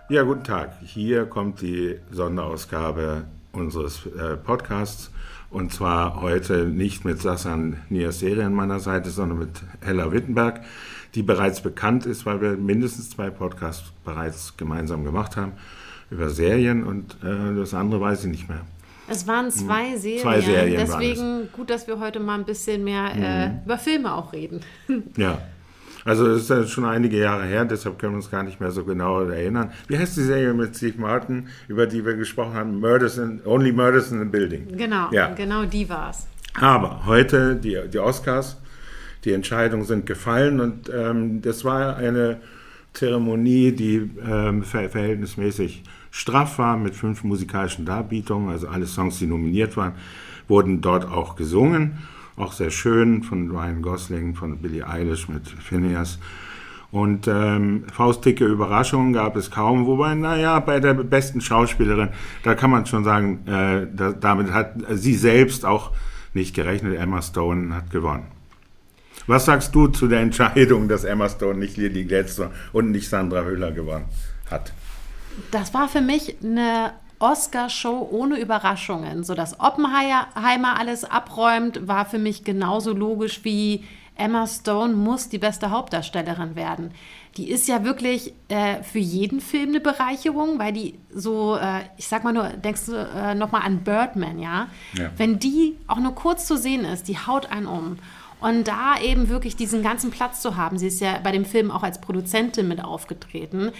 Ja, guten Tag. Hier kommt die Sonderausgabe unseres Podcasts. Und zwar heute nicht mit Sassan Niaseri an meiner Seite, sondern mit Hella Wittenberg, die bereits bekannt ist, weil wir mindestens 2 Podcasts bereits gemeinsam gemacht haben über Serien und das andere weiß ich nicht mehr. Es waren 2 Serien. 2 Serien Deswegen gut, dass wir heute mal ein bisschen mehr über Filme auch reden. Ja. Also das ist ja schon einige Jahre her, deshalb können wir uns gar nicht mehr so genau erinnern. Wie heißt die Serie mit Steve Martin, über die wir gesprochen haben? Only Murders in the Building. Genau, ja. Genau die war's. Aber heute die Oscars, die Entscheidungen sind gefallen und das war eine Zeremonie, die verhältnismäßig straff war, mit 5 musikalischen Darbietungen, also alle Songs, die nominiert waren, wurden dort auch gesungen. Auch sehr schön, von Ryan Gosling, von Billie Eilish mit Phineas. Und faustdicke Überraschungen gab es kaum, wobei, bei der besten Schauspielerin, da kann man schon sagen, damit hat sie selbst auch nicht gerechnet. Emma Stone hat gewonnen. Was sagst du zu der Entscheidung, dass Emma Stone nicht Lily Gladstone und nicht Sandra Hüller gewonnen hat? Das war für mich eine Oscar-Show ohne Überraschungen. So dass Oppenheimer alles abräumt, war für mich genauso logisch wie Emma Stone muss die beste Hauptdarstellerin werden. Die ist ja wirklich für jeden Film eine Bereicherung, weil die so, ich sag mal nur, denkst du nochmal an Birdman, ja? Wenn die auch nur kurz zu sehen ist, die haut einen um. Und da eben wirklich diesen ganzen Platz zu haben, sie ist ja bei dem Film auch als Produzentin mit aufgetreten,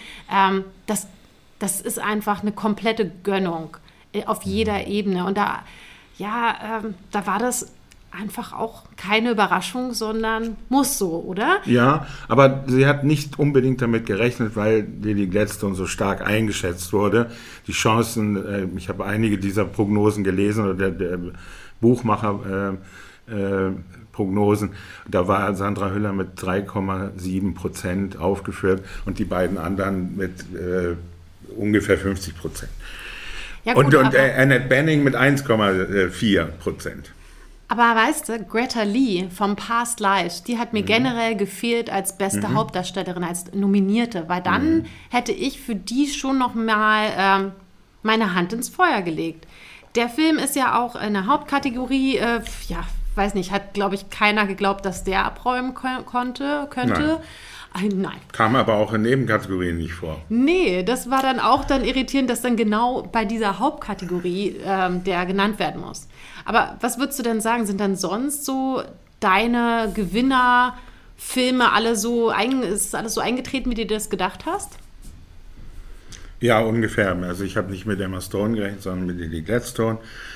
das ist einfach eine komplette Gönnung auf jeder Ebene. Und da war das einfach auch keine Überraschung, sondern muss so, oder? Ja, aber sie hat nicht unbedingt damit gerechnet, weil Lily Gladstone so stark eingeschätzt wurde. Die Chancen, ich habe einige dieser Prognosen gelesen, oder der Buchmacher Prognosen, da war Sandra Hüller mit 3,7% aufgeführt und die beiden anderen mit ungefähr 50%. Ja, gut, und Annette Bening mit 1,4%. Aber weißt du, Greta Lee vom Past Lives, die hat mir generell gefehlt als beste Hauptdarstellerin, als Nominierte, weil dann hätte ich für die schon noch mal meine Hand ins Feuer gelegt. Der Film ist ja auch in der Hauptkategorie, weiß nicht, hat, glaube ich, keiner geglaubt, dass der abräumen könnte. Nein. Kam aber auch in Nebenkategorien nicht vor. Nee, das war dann auch irritierend, dass dann genau bei dieser Hauptkategorie der genannt werden muss. Aber was würdest du denn sagen, sind dann sonst so deine Gewinnerfilme ist alles so eingetreten, wie du dir das gedacht hast? Ja, ungefähr. Also ich habe nicht mit Emma Stone gerechnet, sondern mit Lily Gladstone.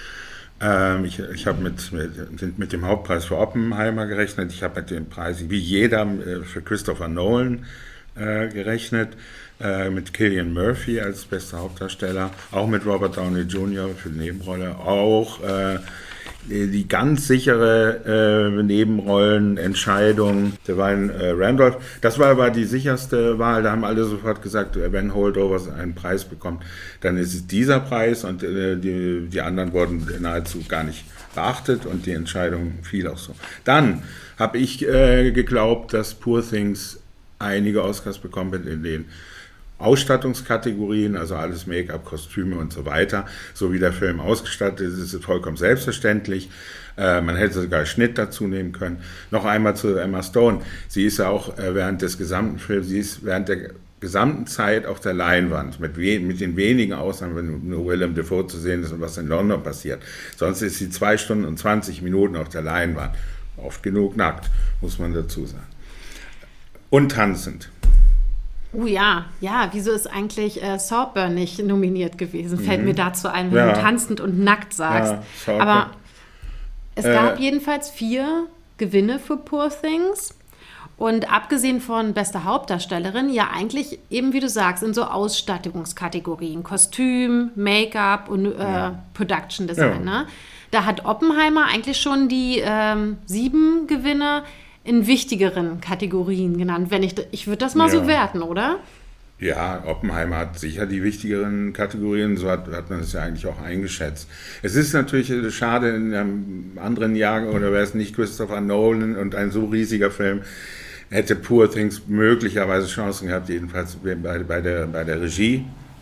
Ich habe mit dem Hauptpreis für Oppenheimer gerechnet. Ich habe mit dem Preis, wie jeder, für Christopher Nolan gerechnet. Mit Cillian Murphy als bester Hauptdarsteller. Auch mit Robert Downey Jr. für die Nebenrolle. Auch die ganz sichere Nebenrollenentscheidung der Ryan Randolph. Das war aber die sicherste Wahl. Da haben alle sofort gesagt, wenn Holdovers einen Preis bekommt, dann ist es dieser Preis und die anderen wurden nahezu gar nicht beachtet und die Entscheidung fiel auch so. Dann habe ich geglaubt, dass Poor Things einige Oscars bekommen wird in den Ausstattungskategorien, also alles Make-up, Kostüme und so weiter, so wie der Film ausgestattet ist, ist es vollkommen selbstverständlich. Man hätte sogar Schnitt dazu nehmen können. Noch einmal zu Emma Stone. Sie ist ja auch während des gesamten Films, sie ist während der gesamten Zeit auf der Leinwand, mit den wenigen Ausnahmen, wenn nur Willem Dafoe zu sehen ist und was in London passiert. Sonst ist sie 2 Stunden und 20 Minuten auf der Leinwand. Oft genug nackt, muss man dazu sagen. Und tanzend. Oh ja, wieso ist eigentlich Saltburn nicht nominiert gewesen? Fällt mir dazu ein, wenn du tanzend und nackt sagst. Ja, aber es gab jedenfalls 4 Gewinne für Poor Things. Und abgesehen von bester Hauptdarstellerin, ja eigentlich eben, wie du sagst, in so Ausstattungskategorien. Kostüm, Make-up und Production Design. Ja. Ne? Da hat Oppenheimer eigentlich schon die 7 Gewinne in wichtigeren Kategorien genannt. Ich würde das mal so werten, oder? Ja, Oppenheimer hat sicher die wichtigeren Kategorien, so hat man es ja eigentlich auch eingeschätzt. Es ist natürlich schade, in einem anderen Jahr, oder wäre es nicht Christopher Nolan und ein so riesiger Film, hätte Poor Things möglicherweise Chancen gehabt, jedenfalls bei der Regie.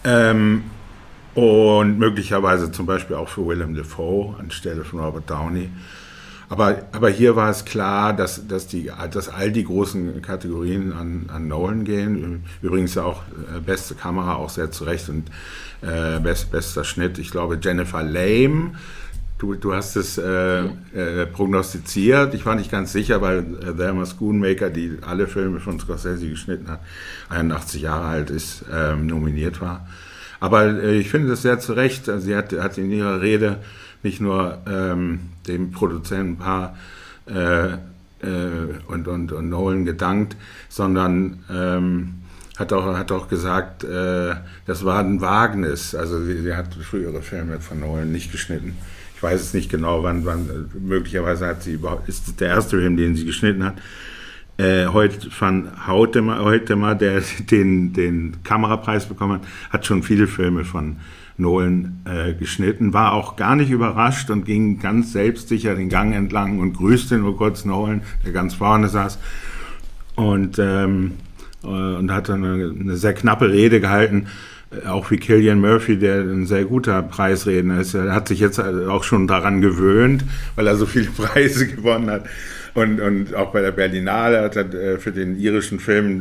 Und möglicherweise zum Beispiel auch für Willem Dafoe anstelle von Robert Downey. Aber hier war es klar, dass all die großen Kategorien an Nolan gehen. Übrigens auch beste Kamera auch sehr zurecht und bester Schnitt. Ich glaube, Jennifer Lame, du hast es prognostiziert. Ich war nicht ganz sicher, weil Thelma Schoonmaker, die alle Filme von Scorsese geschnitten hat, 81 Jahre alt ist, nominiert war. Aber ich finde das sehr zurecht. Sie hat in ihrer Rede nicht nur dem Produzentenpaar und Nolan gedankt, sondern hat auch gesagt, das war ein Wagnis. Also sie hat frühere Filme von Nolan nicht geschnitten. Ich weiß es nicht genau, wann möglicherweise ist es der erste Film, den sie geschnitten hat. Heute von Hoytema, der den Kamerapreis bekommen hat schon viele Filme von Nolan geschnitten, war auch gar nicht überrascht und ging ganz selbstsicher den Gang entlang und grüßte nur kurz Nolan, der ganz vorne saß und hat dann eine sehr knappe Rede gehalten, auch wie Cillian Murphy, der ein sehr guter Preisredner ist. Er hat sich jetzt auch schon daran gewöhnt, weil er so viele Preise gewonnen hat. Und auch bei der Berlinale hat er für den irischen Film,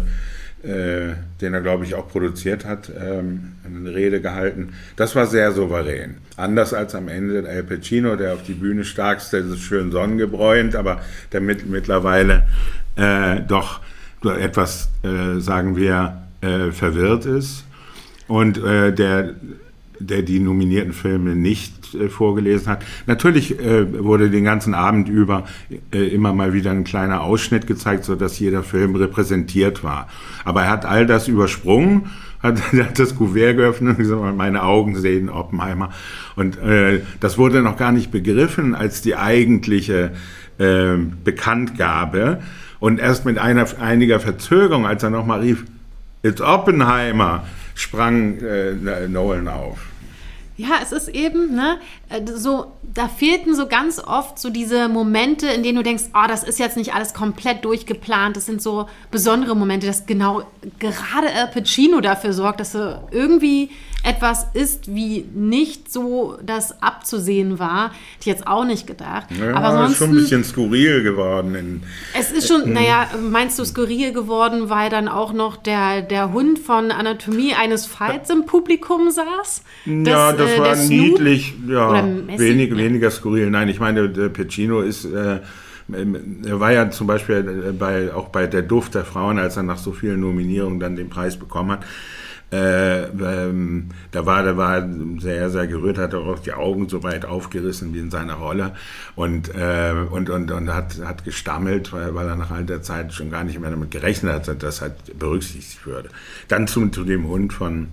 den er, glaube ich, auch produziert hat, eine Rede gehalten. Das war sehr souverän. Anders als am Ende Al Pacino, der auf die Bühne starkst, der ist schön sonnengebräunt, aber der mittlerweile doch etwas, sagen wir, verwirrt ist. Und der die nominierten Filme nicht vorgelesen hat. Natürlich wurde den ganzen Abend über immer mal wieder ein kleiner Ausschnitt gezeigt, sodass jeder Film repräsentiert war. Aber er hat all das übersprungen, hat das Kuvert geöffnet und gesagt, meine Augen sehen Oppenheimer. Und das wurde noch gar nicht begriffen als die eigentliche Bekanntgabe. Und erst mit einiger Verzögerung, als er nochmal rief, It's Oppenheimer, sprang Nolan auf. Ja, es ist eben, ne, so, da fehlten so ganz oft so diese Momente, in denen du denkst, oh, das ist jetzt nicht alles komplett durchgeplant, das sind so besondere Momente, dass genau gerade Al Pacino dafür sorgt, dass so irgendwie etwas ist, wie nicht so das abzusehen war. Hätte ich jetzt auch nicht gedacht. Ja, aber sonst ist schon ein bisschen skurril geworden. Es ist schon, meinst du skurril geworden, weil dann auch noch der Hund von Anatomie eines Falls im Publikum saß? Das war niedlich, ja, Messi, weniger skurril. Nein, ich meine, der Pacino ist... er war ja zum Beispiel auch bei Der Duft der Frauen, als er nach so vielen Nominierungen dann den Preis bekommen hat, da war er sehr, sehr gerührt, hat auch die Augen so weit aufgerissen wie in seiner Rolle und hat gestammelt, weil er nach all der Zeit schon gar nicht mehr damit gerechnet hat, dass das halt berücksichtigt würde. Dann zu dem Hund von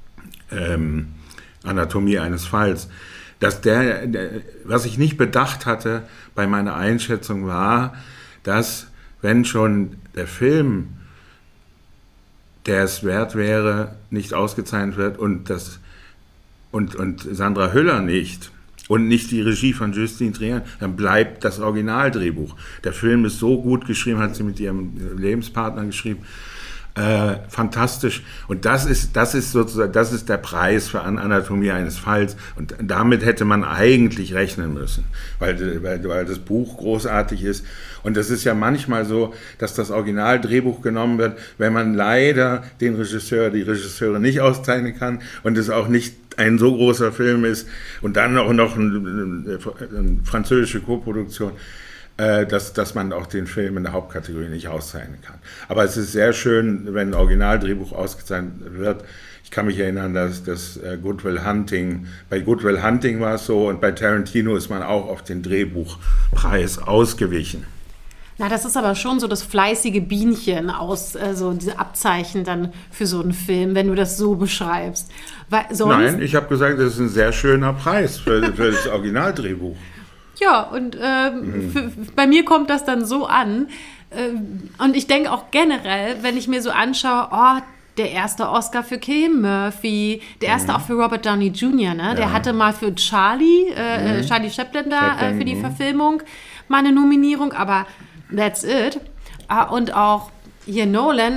Anatomie eines Falls. Was ich nicht bedacht hatte bei meiner Einschätzung war, dass wenn schon der Film, der es wert wäre, nicht ausgezeichnet wird und Sandra Hüller nicht und nicht die Regie von Justine Trier, dann bleibt das Originaldrehbuch. Der Film ist so gut geschrieben, hat sie mit ihrem Lebenspartner geschrieben. Fantastisch. Und das ist sozusagen, das ist der Preis für Anatomie eines Falls. Und damit hätte man eigentlich rechnen müssen, weil das Buch großartig ist. Und es ist ja manchmal so, dass das Originaldrehbuch genommen wird, wenn man leider den Regisseur, die Regisseure nicht auszeichnen kann und es auch nicht ein so großer Film ist und dann auch noch eine französische Koproduktion, dass man auch den Film in der Hauptkategorie nicht auszeichnen kann. Aber es ist sehr schön, wenn ein Originaldrehbuch ausgezeichnet wird. Ich kann mich erinnern, dass Good Will Hunting, bei Good Will Hunting war es so und bei Tarantino ist man auch auf den Drehbuchpreis ausgewichen. Na, das ist aber schon so das fleißige Bienchen so diese Abzeichen dann für so einen Film, wenn du das so beschreibst. Nein, ich habe gesagt, das ist ein sehr schöner Preis für das Originaldrehbuch. Ja, und bei mir kommt das dann so an. Und ich denke auch generell, wenn ich mir so anschaue, der erste Oscar für Cillian Murphy, der erste auch für Robert Downey Jr., ne? Der hatte mal für Charlie Chaplin da für die Verfilmung mal eine Nominierung, aber that's it. Und auch hier Nolan,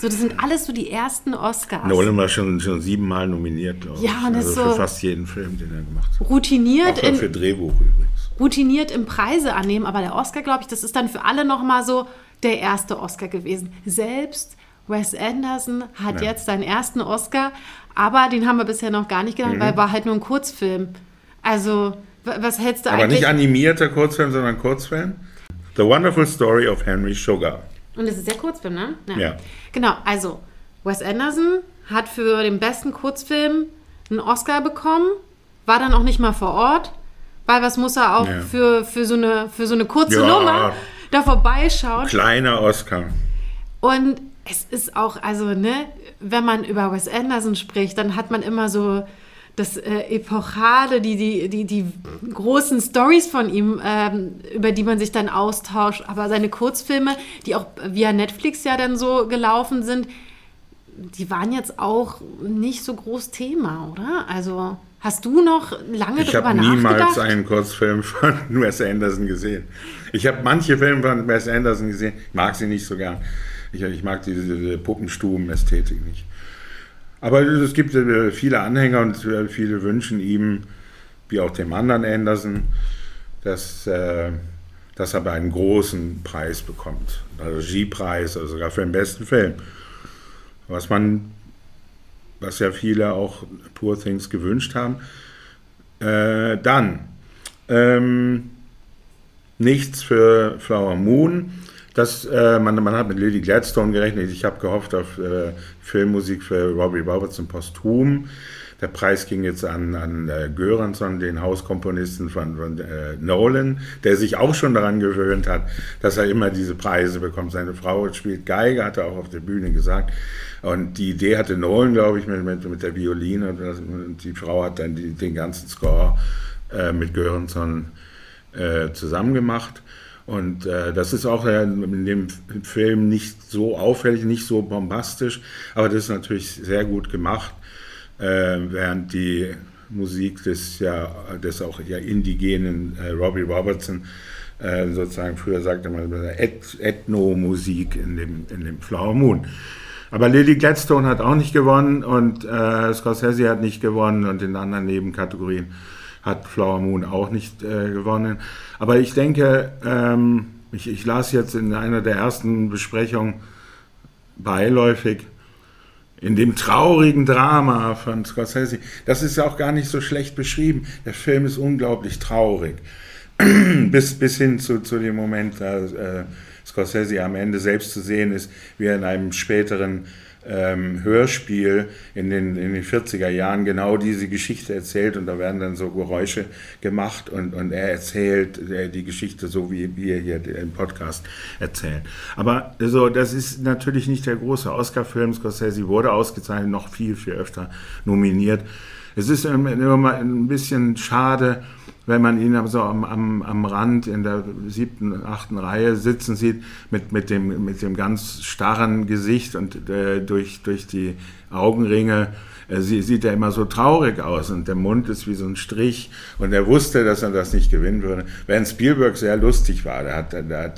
So, das sind alles so die ersten Oscars. Nolan war schon 7-mal nominiert, glaube ich. Ja, und das also so für fast jeden Film, den er gemacht hat. routiniert Auch für Drehbuch übrigens. routiniert im Preise annehmen, aber der Oscar, glaube ich, das ist dann für alle nochmal so der erste Oscar gewesen. Selbst Wes Anderson hat jetzt seinen ersten Oscar, aber den haben wir bisher noch gar nicht genannt, weil war halt nur ein Kurzfilm. Also, was hältst du Aber eigentlich? nicht animierter Kurzfilm, sondern Kurzfilm. The Wonderful Story of Henry Sugar. Und das ist der Kurzfilm, ne? Ja. Genau, also Wes Anderson hat für den besten Kurzfilm einen Oscar bekommen, war dann auch nicht mal vor Ort, weil was muss er auch für so eine kurze Nummer da vorbeischauen. Kleiner Oscar. Und es ist auch, also, ne, wenn man über Wes Anderson spricht, dann hat man immer so das Epochale, die großen Storys von ihm, über die man sich dann austauscht. Aber seine Kurzfilme, die auch via Netflix ja dann so gelaufen sind, die waren jetzt auch nicht so groß Thema, oder? Also hast du noch lange drüber nachgedacht? Ich habe niemals einen Kurzfilm von Wes Anderson gesehen. Ich habe manche Filme von Wes Anderson gesehen, ich mag sie nicht so gern. Ich mag diese Puppenstuben-Ästhetik nicht. Aber es gibt viele Anhänger und viele wünschen ihm, wie auch dem anderen Anderson, dass er einen großen Preis bekommt. Einen Regiepreis, also sogar für den besten Film. Was ja viele auch Poor Things gewünscht haben. Nichts für Flower Moon. Man hat mit Lily Gladstone gerechnet. Ich habe gehofft auf Filmmusik für Robbie Robertson posthum. Der Preis ging jetzt an Göransson, den Hauskomponisten von Nolan, der sich auch schon daran gewöhnt hat, dass er immer diese Preise bekommt. Seine Frau spielt Geige, hat er auch auf der Bühne gesagt. Und die Idee hatte Nolan, glaube ich, mit der Violine. Und die Frau hat dann den ganzen Score mit Göransson zusammen gemacht. Und das ist auch in dem Film nicht so auffällig, nicht so bombastisch, aber das ist natürlich sehr gut gemacht, während die Musik des auch indigenen Robbie Robertson, sozusagen früher sagte man Ethno-Musik in dem Flower Moon. Aber Lily Gladstone hat auch nicht gewonnen und Scorsese hat nicht gewonnen und in anderen Nebenkategorien hat Flower Moon auch nicht gewonnen. Aber ich denke, ich las jetzt in einer der ersten Besprechungen beiläufig, in dem traurigen Drama von Scorsese, das ist ja auch gar nicht so schlecht beschrieben. Der Film ist unglaublich traurig. bis hin zu dem Moment, da Scorsese am Ende selbst zu sehen ist, wie er in einem späteren Hörspiel in den 40er Jahren genau diese Geschichte erzählt und da werden dann so Geräusche gemacht und er erzählt die Geschichte so, wie wir hier im Podcast erzählen. Aber so, das ist natürlich nicht der große Oscar-Film. Scorsese wurde ausgezeichnet, noch viel öfter nominiert. Es ist immer mal ein bisschen schade, wenn man ihn so am Rand in der 7., 8. Reihe sitzen sieht, mit dem ganz starren Gesicht und durch die Augenringe sieht er immer so traurig aus und der Mund ist wie so ein Strich und er wusste, dass er das nicht gewinnen würde. Während Spielberg sehr lustig war, der hat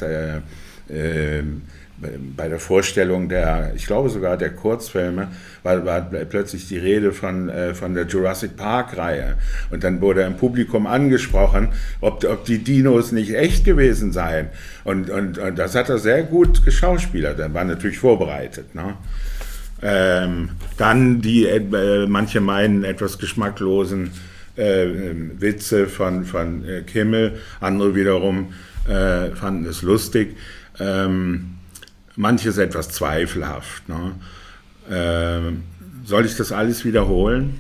bei der Vorstellung ich glaube sogar der Kurzfilme, war plötzlich die Rede von der Jurassic Park-Reihe. Und dann wurde im Publikum angesprochen, ob die Dinos nicht echt gewesen seien. Und das hat er sehr gut geschauspielert. Er war natürlich vorbereitet. Ne? Dann die, manche meinen, etwas geschmacklosen Witze von Kimmel. Andere wiederum fanden es lustig. Manches etwas zweifelhaft. Ne? Soll ich das alles wiederholen?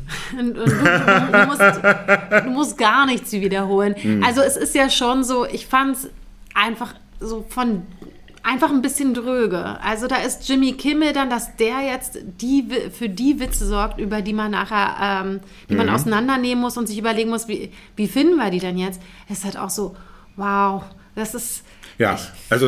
Du musst gar nichts wiederholen. Also es ist ja schon so, ich fand es einfach so einfach ein bisschen dröge. Also da ist Jimmy Kimmel dann, dass der jetzt für die Witze sorgt, über die man nachher die man auseinandernehmen muss und sich überlegen muss, wie finden wir die denn jetzt? Es ist halt auch so, wow, das ist... Ja, also...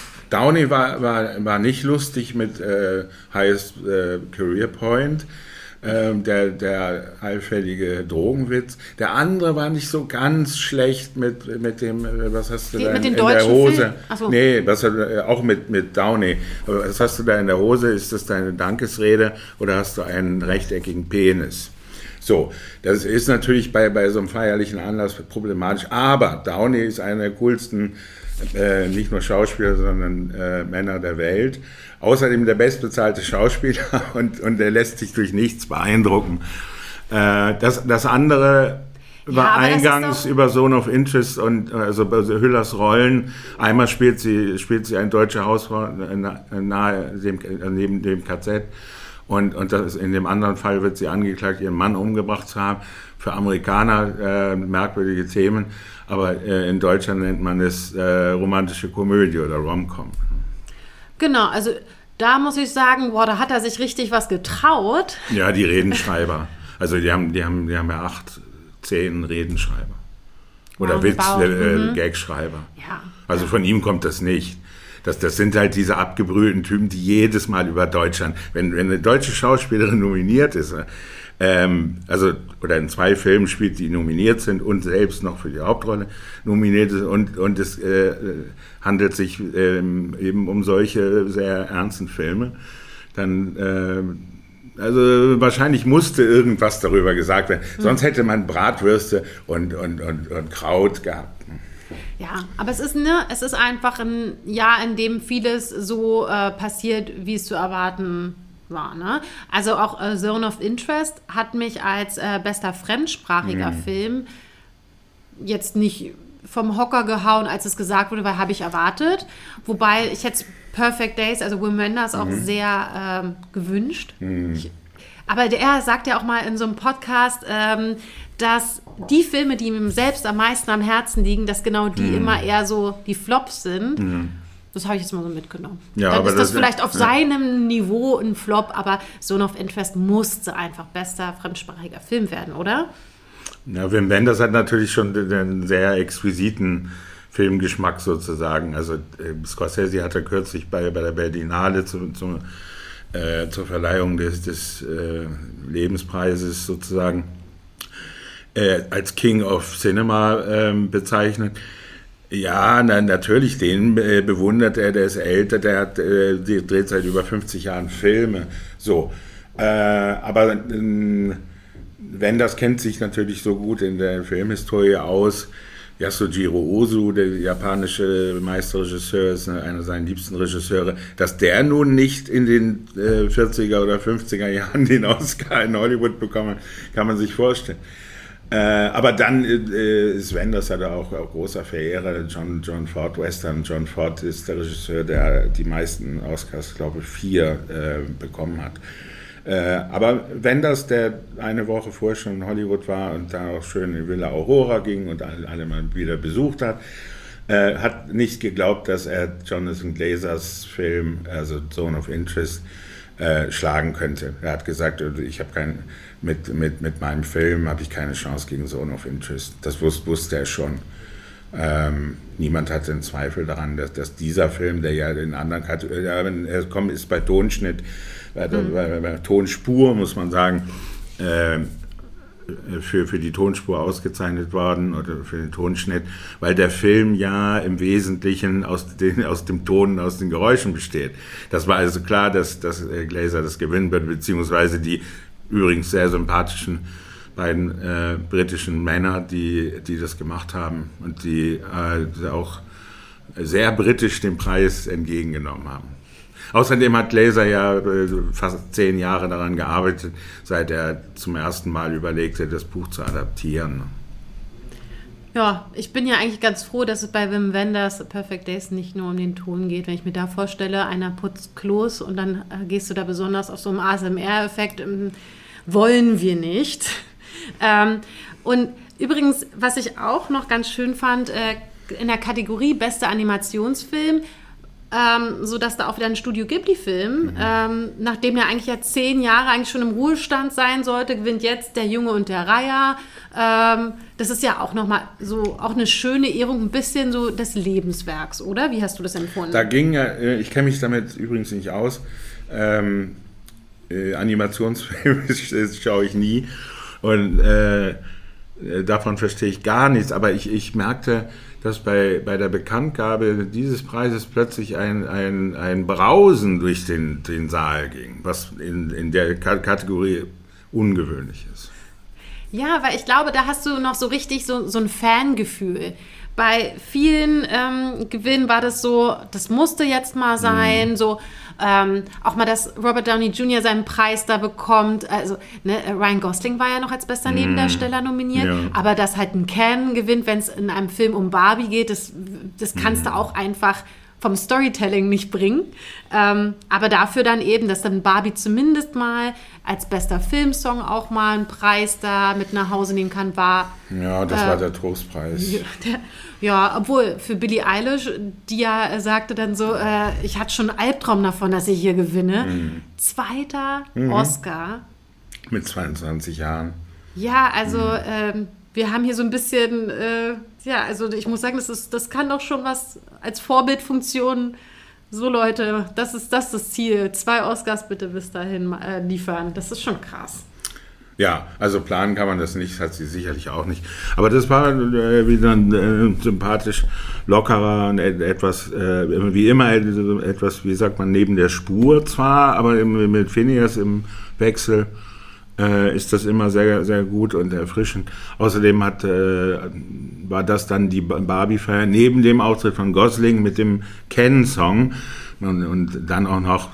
Downey war nicht lustig mit Highest Career Point. der allfällige Drogenwitz. Der andere war nicht so ganz schlecht mit dem, was hast du da mit den in der deutschen Hose? Filmen? Ach so. Nee, auch mit Downey. Aber was hast du da in der Hose? Ist das deine Dankesrede oder hast du einen rechteckigen Penis? So, das ist natürlich bei so einem feierlichen Anlass problematisch, aber Downey ist einer der coolsten, nicht nur Schauspieler, sondern Männer der Welt. Außerdem der bestbezahlte Schauspieler und er lässt sich durch nichts beeindrucken. Das andere war eingangs über Zone of Interest und also Hüllers Rollen. Einmal spielt sie eine deutsche Hausfrau neben dem KZ. Und in dem anderen Fall wird sie angeklagt, ihren Mann umgebracht zu haben. Für Amerikaner merkwürdige Themen, aber in Deutschland nennt man es romantische Komödie oder Rom-Com. Genau, also da muss ich sagen, da hat er sich richtig was getraut. Ja, die Redenschreiber. Also die haben ja 8, 10 Redenschreiber. Oder Gagschreiber. Ja. Also von ihm kommt das nicht. Das sind halt diese abgebrühten Typen, die jedes Mal über Deutschland, wenn eine deutsche Schauspielerin nominiert ist, oder in 2 Filmen spielt, die nominiert sind und selbst noch für die Hauptrolle nominiert ist und es handelt sich eben um solche sehr ernsten Filme, dann also wahrscheinlich musste irgendwas darüber gesagt werden, sonst hätte man Bratwürste und Kraut gehabt. Ja, aber es ist einfach ein Jahr, in dem vieles so passiert, wie es zu erwarten war. Ne? Also auch Zone of Interest hat mich als bester fremdsprachiger Film jetzt nicht vom Hocker gehauen, als es gesagt wurde, weil habe ich erwartet. Wobei ich jetzt Perfect Days, also Wim Wenders, auch sehr gewünscht. Aber er sagt ja auch mal in so einem Podcast, dass die Filme, die ihm selbst am meisten am Herzen liegen, dass genau die immer eher so die Flops sind. Das habe ich jetzt mal so mitgenommen. Ja, dann aber ist das vielleicht auf seinem Niveau ein Flop, aber Zone of Interest musste einfach bester fremdsprachiger Film werden, oder? Ja, Wim Wenders hat natürlich schon einen sehr exquisiten Filmgeschmack sozusagen. Also Scorsese hatte kürzlich bei der Berlinale zur Verleihung des Lebenspreises sozusagen als King of Cinema bezeichnet. Ja, natürlich, den bewundert er, der ist älter, der dreht seit über 50 Jahren Filme. So, aber Wenders kennt sich natürlich so gut in der Filmhistorie aus. Yasujiro Ozu, der japanische Meisterregisseur, ist einer seiner liebsten Regisseure, dass der nun nicht in den 40er oder 50er Jahren den Oscar in Hollywood bekommen, kann man sich vorstellen. Aber dann ist Wenders hat er auch großer Verehrer, John Ford Western. John Ford ist der Regisseur, der die meisten Oscars, glaube ich, 4 bekommen hat. Aber Wenders, der eine Woche vorher schon in Hollywood war und da auch schön in Villa Aurora ging und alle mal wieder besucht hat, hat nicht geglaubt, dass er Jonathan Glazers Film, also Zone of Interest, schlagen könnte. Er hat gesagt, ich habe mit meinem Film habe ich keine Chance gegen Zone of Interest. Das wusste er schon. Niemand hatte einen Zweifel daran, dass dieser Film, der ja in anderen Kategorien, ist bei Tonschnitt, bei Tonspur, muss man sagen, für die Tonspur ausgezeichnet worden oder für den Tonschnitt, weil der Film ja im Wesentlichen aus dem Ton und aus den Geräuschen besteht. Das war also klar, dass Glazer das gewinnen wird, beziehungsweise die übrigens sehr sympathischen beiden britischen Männer, die das gemacht haben und die auch sehr britisch den Preis entgegengenommen haben. Außerdem hat Glazer ja fast 10 Jahre daran gearbeitet, seit er zum ersten Mal überlegte, das Buch zu adaptieren. Ja, ich bin ja eigentlich ganz froh, dass es bei Wim Wenders Perfect Days nicht nur um den Ton geht. Wenn ich mir da vorstelle, einer putzt Klos und dann gehst du da besonders auf so einen ASMR-Effekt, wollen wir nicht. Und übrigens, was ich auch noch ganz schön fand, in der Kategorie Bester Animationsfilm, so dass da auch wieder ein Studio Ghibli-Film, nachdem er eigentlich ja 10 Jahre eigentlich schon im Ruhestand sein sollte, gewinnt jetzt Der Junge und der Reiher. Das ist ja auch nochmal so auch eine schöne Ehrung, ein bisschen so des Lebenswerks, oder? Wie hast du das empfunden? Da ging ja, ich kenne mich damit übrigens nicht aus, Animationsfilme schaue ich nie. Und davon verstehe ich gar nichts. Aber ich merkte, dass bei der Bekanntgabe dieses Preises plötzlich ein Brausen durch den Saal ging, was in der Kategorie ungewöhnlich ist. Ja, weil ich glaube, da hast du noch so richtig so ein Fangefühl. Bei vielen Gewinnen war das so, das musste jetzt mal sein, so auch mal, dass Robert Downey Jr. seinen Preis da bekommt. Also Ryan Gosling war ja noch als bester Nebendarsteller nominiert, aber dass halt ein Ken gewinnt, wenn es in einem Film um Barbie geht, das kannst du auch einfach vom Storytelling nicht bringen. Aber dafür dann eben, dass dann Barbie zumindest mal als bester Filmsong auch mal einen Preis da mit nach Hause nehmen kann, war... Ja, das war der Trostpreis. Ja, obwohl für Billie Eilish, die ja sagte dann so, ich hatte schon einen Albtraum davon, dass ich hier gewinne. Zweiter Oscar. Mit 22 Jahren. Ja, also wir haben hier so ein bisschen, also ich muss sagen, das kann doch schon was als Vorbildfunktion, so Leute, das ist das Ziel. 2 Oscars bitte bis dahin liefern. Das ist schon krass. Ja, also planen kann man das nicht, hat sie sicherlich auch nicht. Aber das war wieder ein sympathisch lockerer und etwas, wie immer, etwas, wie sagt man, neben der Spur zwar, aber mit Phineas im Wechsel ist das immer sehr, sehr gut und erfrischend. Außerdem war das dann die Barbie-Feier neben dem Auftritt von Gosling mit dem Ken-Song und dann auch noch,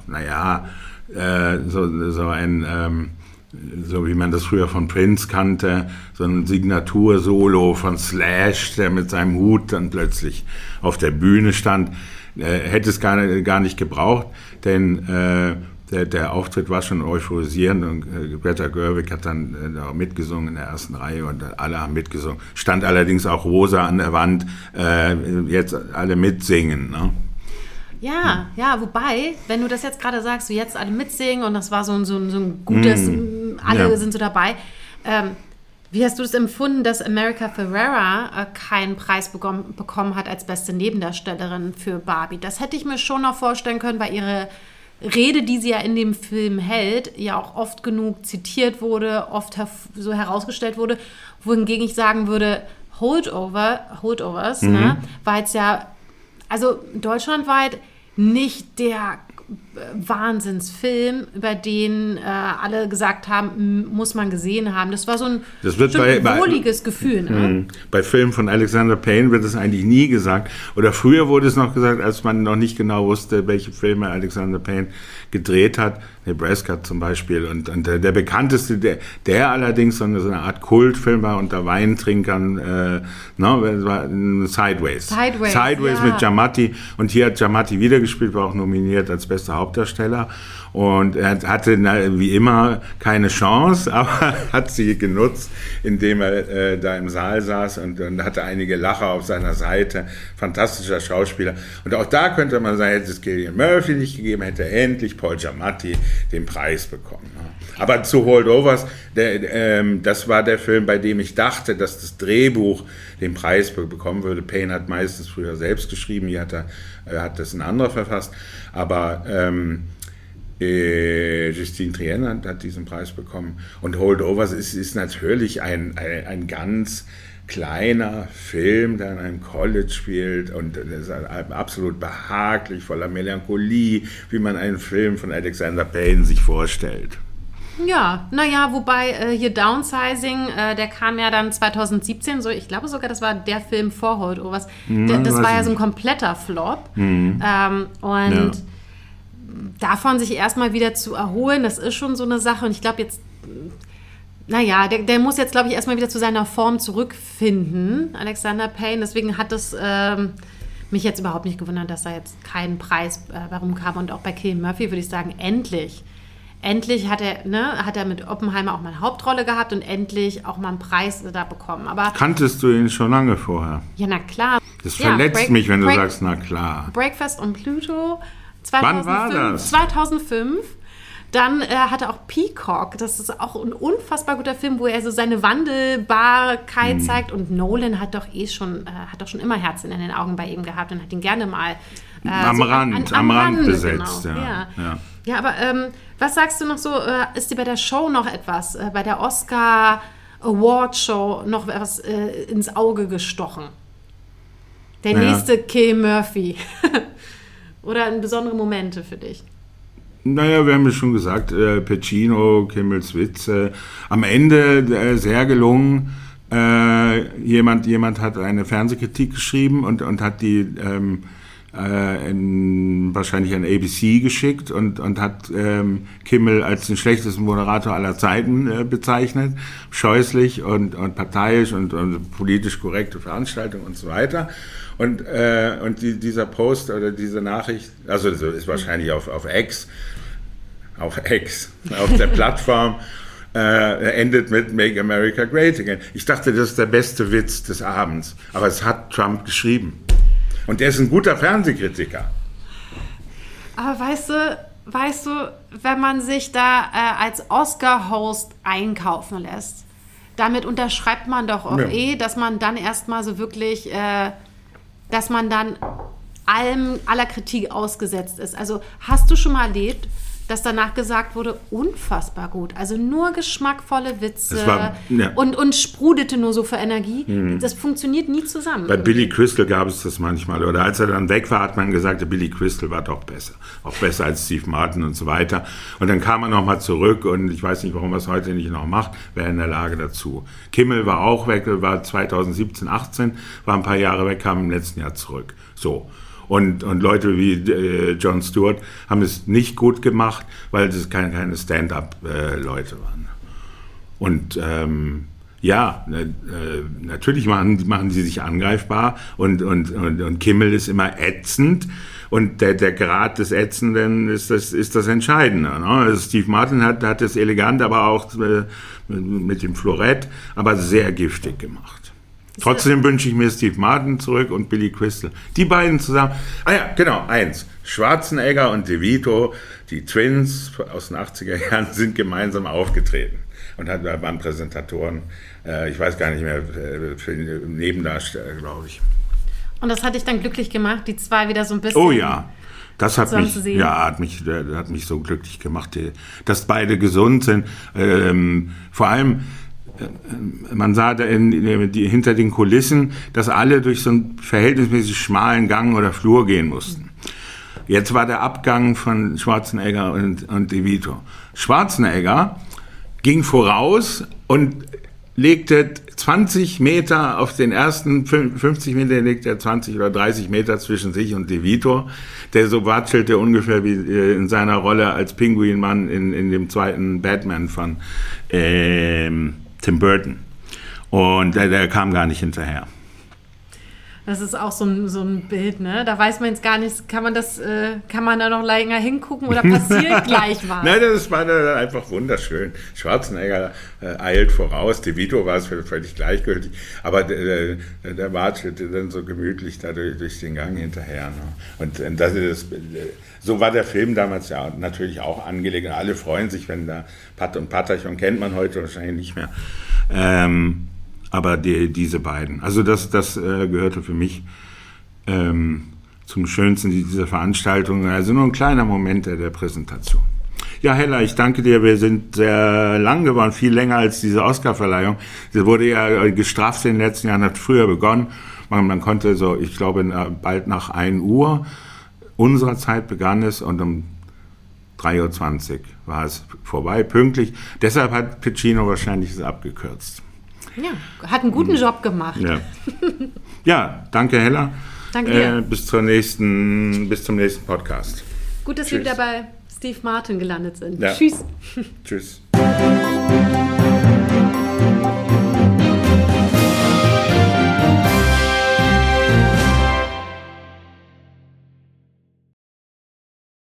so ein... so wie man das früher von Prince kannte, so ein Signatur-Solo von Slash, der mit seinem Hut dann plötzlich auf der Bühne stand, hätte es gar nicht gebraucht, denn der Auftritt war schon euphorisierend und Greta Gerwig hat dann auch mitgesungen in der ersten Reihe und alle haben mitgesungen. Stand allerdings auch rosa an der Wand, jetzt alle mitsingen, ne? Ja, wobei, wenn du das jetzt gerade sagst, so jetzt alle mitsingen und das war so ein gutes, alle sind so dabei. Wie hast du das empfunden, dass America Ferrera keinen Preis bekommen hat als beste Nebendarstellerin für Barbie? Das hätte ich mir schon noch vorstellen können, weil ihre Rede, die sie ja in dem Film hält, ja auch oft genug zitiert wurde, oft so herausgestellt wurde, wohingegen ich sagen würde, Holdovers, war jetzt ja, also deutschlandweit nicht der Wahnsinnsfilm, über den alle gesagt haben, muss man gesehen haben. Das war so ein wohliges Gefühl. Ne? Bei Filmen von Alexander Payne wird es eigentlich nie gesagt. Oder früher wurde es noch gesagt, als man noch nicht genau wusste, welche Filme Alexander Payne gedreht hat. Nebraska zum Beispiel. Und der bekannteste, der allerdings so eine Art Kultfilm war unter Weintrinkern, war Sideways. Sideways mit Giamatti. Und hier hat Giamatti wieder gespielt, war auch nominiert als bester Hauptdarsteller. Und er hatte wie immer keine Chance, aber hat sie genutzt, indem er da im Saal saß und hatte einige Lacher auf seiner Seite. Fantastischer Schauspieler. Und auch da könnte man sagen, hätte es Cillian Murphy nicht gegeben, hätte endlich Paul Giamatti den Preis bekommen. Aber zu Holdovers, das war der Film, bei dem ich dachte, dass das Drehbuch den Preis bekommen würde. Payne hat meistens früher selbst geschrieben, hier hat das ein anderer verfasst. Aber Justine Trienne hat diesen Preis bekommen. Und Holdovers ist natürlich ein ganz kleiner Film, der in einem College spielt und das ist absolut behaglich, voller Melancholie, wie man einen Film von Alexander Payne sich vorstellt. Ja, wobei hier Downsizing, der kam ja dann 2017, so ich glaube sogar, das war der Film vor Holdovers. Das war ja so ein kompletter Flop. Davon sich erstmal wieder zu erholen, das ist schon so eine Sache. Und ich glaube jetzt, der muss jetzt, glaube ich, erstmal wieder zu seiner Form zurückfinden, Alexander Payne. Deswegen hat es mich jetzt überhaupt nicht gewundert, dass da jetzt kein Preis herumkam. Und auch bei Cillian Murphy würde ich sagen, endlich hat er mit Oppenheimer auch mal eine Hauptrolle gehabt und endlich auch mal einen Preis da bekommen. Aber kanntest du ihn schon lange vorher? Ja, na klar. Das verletzt mich, wenn du sagst, na klar. Breakfast on Pluto. Wann war das? 2005. Dann hat er auch Peacock. Das ist auch ein unfassbar guter Film, wo er so seine Wandelbarkeit zeigt. Und Nolan hat doch schon immer Herzen in den Augen bei ihm gehabt und hat ihn gerne mal am Rand besetzt. Genau. Ja, aber was sagst du noch so? Ist dir bei der Show noch etwas, bei der Oscar Award Show noch etwas ins Auge gestochen? Der nächste Cillian Murphy. Oder besondere Momente für dich? Naja, wir haben es schon gesagt, Pacino, Kimmels Witze. Am Ende sehr gelungen. Jemand hat eine Fernsehkritik geschrieben und hat die wahrscheinlich an ABC geschickt und hat Kimmel als den schlechtesten Moderator aller Zeiten bezeichnet. Scheußlich und parteiisch und politisch korrekte Veranstaltung und so weiter. Und dieser Post oder diese Nachricht, also das ist wahrscheinlich auf X, auf der Plattform, endet mit Make America Great Again. Ich dachte, das ist der beste Witz des Abends, aber es hat Trump geschrieben. Und der ist ein guter Fernsehkritiker. Aber weißt du, wenn man sich da als Oscar-Host einkaufen lässt, damit unterschreibt man doch auch dass man dann erstmal so wirklich, dass man dann aller Kritik ausgesetzt ist. Also hast du schon mal erlebt, dass danach gesagt wurde, unfassbar gut. Also nur geschmackvolle Witze und sprudelte nur so vor Energie. Das funktioniert nie zusammen. Bei Billy Crystal gab es das manchmal. Oder als er dann weg war, hat man gesagt, Billy Crystal war doch besser. Auch besser als Steve Martin und so weiter. Und dann kam er nochmal zurück und ich weiß nicht, warum er es heute nicht noch macht, wäre in der Lage dazu. Kimmel war auch weg, war 2017, 18, war ein paar Jahre weg, kam im letzten Jahr zurück. So. Und Leute wie Jon Stewart haben es nicht gut gemacht, weil es keine Stand-up-Leute waren. Und natürlich machen sie sich angreifbar und Kimmel ist immer ätzend und der Grad des Ätzenden ist das Entscheidende. Ne? Also Steve Martin hat das elegant, aber auch mit dem Florett, aber sehr giftig gemacht. Trotzdem wünsche ich mir Steve Martin zurück und Billy Crystal. Die beiden zusammen. Ah ja, genau, eins. Schwarzenegger und DeVito, die Twins aus den 80er Jahren, sind gemeinsam aufgetreten. Und waren Präsentatoren, ich weiß gar nicht mehr, für Nebendarsteller, glaube ich. Und das hat dich dann glücklich gemacht, die zwei wieder so ein bisschen... Oh ja, das hat mich so glücklich gemacht, dass beide gesund sind. Vor allem... Man sah da hinter den Kulissen, dass alle durch so einen verhältnismäßig schmalen Gang oder Flur gehen mussten. Jetzt war der Abgang von Schwarzenegger und DeVito. Schwarzenegger ging voraus und legte 20 Meter auf den ersten 50 Meter, legte er 20 oder 30 Meter zwischen sich und DeVito, der so watschelte ungefähr wie in seiner Rolle als Pinguinmann in dem zweiten Batman von Tim Burton. Und der kam gar nicht hinterher. Das ist auch so ein Bild, ne? Da weiß man jetzt gar nicht, kann man da noch länger hingucken oder passiert gleich was? Nein, das war einfach wunderschön. Schwarzenegger eilt voraus, DeVito war es völlig gleichgültig, aber der watschelte dann so gemütlich da durch den Gang hinterher. Ne? Und so war der Film damals ja natürlich auch angelegt. Und alle freuen sich, wenn da Pat und Patachon kennt man heute wahrscheinlich nicht mehr. Aber diese beiden. Also das gehörte für mich zum Schönsten dieser Veranstaltung. Also nur ein kleiner Moment der Präsentation. Ja, Hella, ich danke dir. Wir sind sehr lang geworden, viel länger als diese Oscar-Verleihung. Sie wurde ja gestraft in den letzten Jahren, hat früher begonnen. Man konnte so, ich glaube, bald nach 1 Uhr unserer Zeit begann es und um 3:20 Uhr war es vorbei, pünktlich. Deshalb hat Pacino wahrscheinlich es abgekürzt. Ja, hat einen guten Job gemacht. Ja, danke Hella. Danke dir. Bis zum nächsten Podcast. Gut, dass wir wieder bei Steve Martin gelandet sind. Ja. Tschüss. Tschüss.